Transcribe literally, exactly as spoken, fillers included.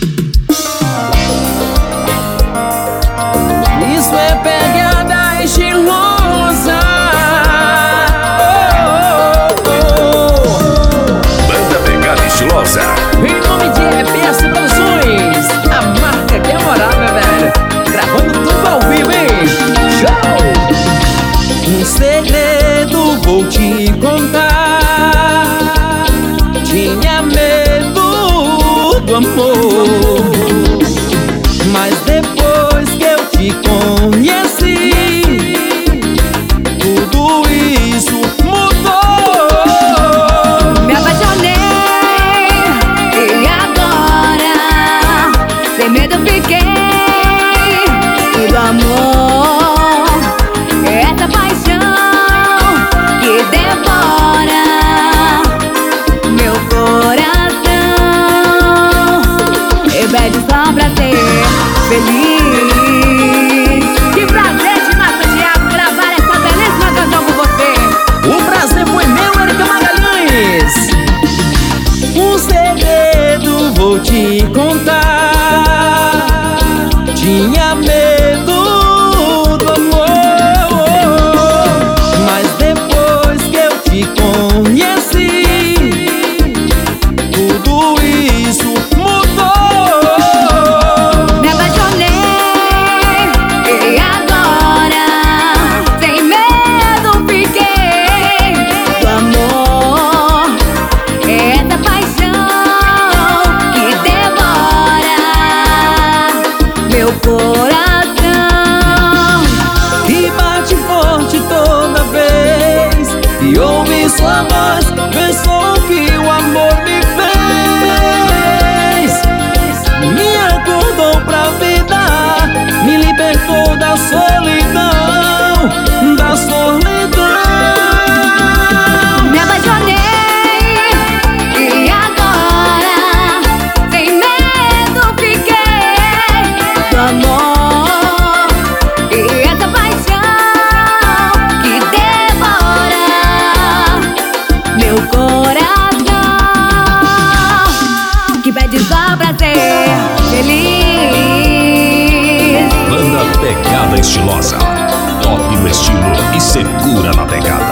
Isso é pegada estilosa. Oh, oh, oh. Banda Pegada Estilosa. Em nome de R P S Produções, a marca que é moral, meu velho. Gravando tudo ao vivo, hein? Show! Um segredo vou te contar. Tinha medo do amor, mas depois que eu te conheci, tudo isso mudou. Me apaixonei e agora sem medo fiquei. E do amor, essa paixão que devora meu coração. E pede só pra ser feliz. Que prazer de Massa Thiago gravar essa belíssima canção com você. O prazer foi meu, Érica Magalhães. Um segredo vou te contar. Tinha medo do amor, mas depois que eu te conheci, tudo isso mudou. Me apaixonei e agora sem medo fiquei. Do amor, essa paixão que devora meu coração. E bate forte toda vez que ouvi sua voz, pensou que o amor me fez. Me acordou pra vida, me libertou da solidão, da solidão. Me apaixonei e agora sem medo fiquei. Do amor e essa paixão que devora meu coração, que pede só pra ser feliz. Banda Pegada Estilosa. Top no estilo e segura na pegada.